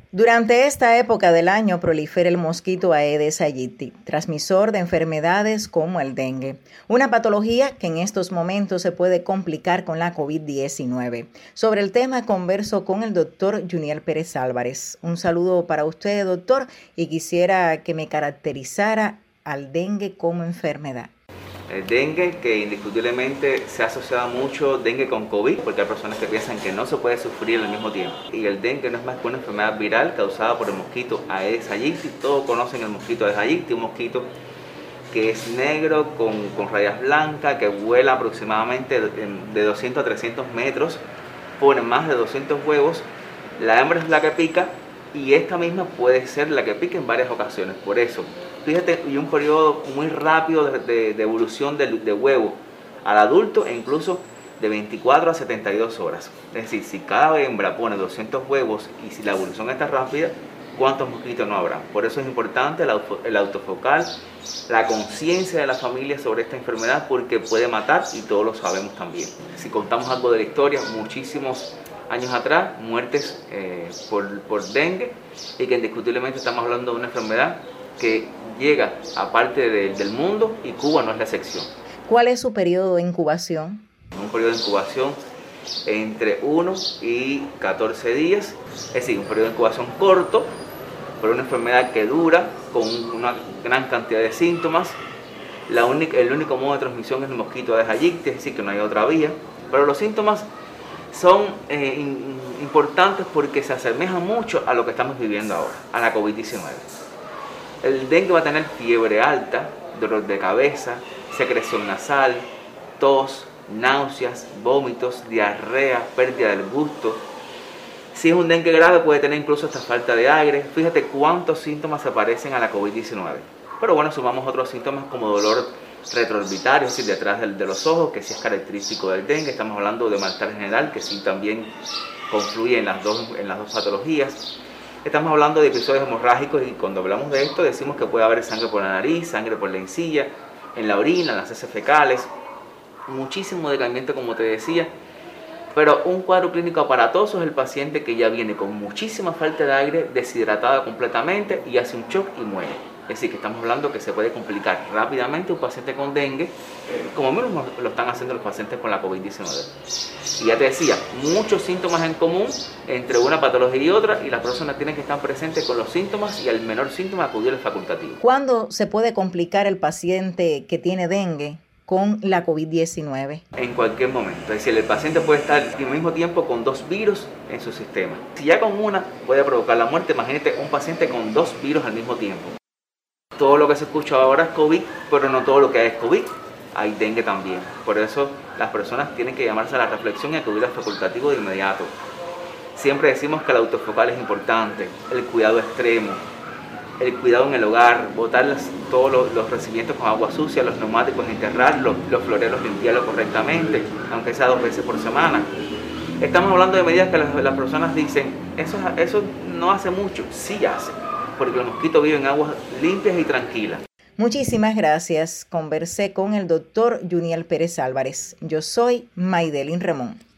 Durante esta época del año prolifera el mosquito Aedes aegypti, transmisor de enfermedades como el dengue, una patología que en estos momentos se puede complicar con la COVID-19. Sobre el tema converso con el doctor Juniel Pérez Álvarez. Un saludo para usted, doctor, y quisiera que me caracterizara al dengue como enfermedad. El dengue, que indiscutiblemente se ha asociado mucho dengue con COVID, porque hay personas que piensan que no se puede sufrir al mismo tiempo. Y el dengue no es más que una enfermedad viral causada por el mosquito Aedes aegypti. Todos conocen el mosquito Aedes aegypti, un mosquito que es negro con rayas blancas, que vuela aproximadamente de 200 a 300 metros, pone más de 200 huevos. La hembra es la que pica y esta misma puede ser la que pica en varias ocasiones. Por eso, fíjate, y un periodo muy rápido de evolución de huevo al adulto, e incluso de 24 a 72 horas. Es decir, si cada hembra pone 200 huevos y si la evolución está rápida, ¿cuántos mosquitos no habrá? Por eso es importante el autofocal, la conciencia de la familia sobre esta enfermedad, porque puede matar y todos lo sabemos también. Si contamos algo de la historia, muchísimos años atrás, muertes por dengue, y que indiscutiblemente estamos hablando de una enfermedad que llega a parte del mundo y Cuba no es la excepción. ¿Cuál es su periodo de incubación? Un periodo de incubación entre 1 y 14 días, es decir, un periodo de incubación corto, pero una enfermedad que dura con una gran cantidad de síntomas. El único modo de transmisión es el mosquito Aedes aegypti, es decir, que no hay otra vía, pero los síntomas son importantes porque se asemejan mucho a lo que estamos viviendo ahora, a la COVID-19. El dengue va a tener fiebre alta, dolor de cabeza, secreción nasal, tos, náuseas, vómitos, diarrea, pérdida del gusto. Si es un dengue grave puede tener incluso hasta falta de aire. Fíjate cuántos síntomas se parecen a la COVID-19. Pero bueno, sumamos otros síntomas como dolor retroorbitario, es decir, detrás de los ojos, que sí es característico del dengue. Estamos hablando de malestar general, que sí también confluye en las dos patologías. Estamos hablando de episodios hemorrágicos y cuando hablamos de esto decimos que puede haber sangre por la nariz, sangre por la encía, en la orina, en las heces fecales, muchísimo decaimiento como te decía, pero un cuadro clínico aparatoso es el paciente que ya viene con muchísima falta de aire, deshidratado completamente y hace un shock y muere. Es decir, que estamos hablando que se puede complicar rápidamente un paciente con dengue, como mismo lo están haciendo los pacientes con la COVID-19. Y ya te decía, muchos síntomas en común entre una patología y otra, y las personas tienen que estar presentes con los síntomas y al menor síntoma acudir al facultativo. ¿Cuándo se puede complicar el paciente que tiene dengue con la COVID-19? En cualquier momento. Es decir, el paciente puede estar al mismo tiempo con 2 virus en su sistema. Si ya con una puede provocar la muerte, imagínate un paciente con 2 virus al mismo tiempo. Todo lo que se escucha ahora es COVID, pero no todo lo que hay es COVID. Hay dengue también. Por eso las personas tienen que llamarse a la reflexión y acudir al facultativo de inmediato. Siempre decimos que el autofocal es importante, el cuidado extremo, el cuidado en el hogar, botar todos los recipientes con agua sucia, los neumáticos, enterrarlos, los floreros limpiarlos correctamente, aunque sea 2 veces por semana. Estamos hablando de medidas que las personas dicen, eso no hace mucho. Sí hace, porque los mosquitos viven en aguas limpias y tranquilas. Muchísimas gracias. Conversé con el doctor Juniel Pérez Álvarez. Yo soy Maydelin Ramón.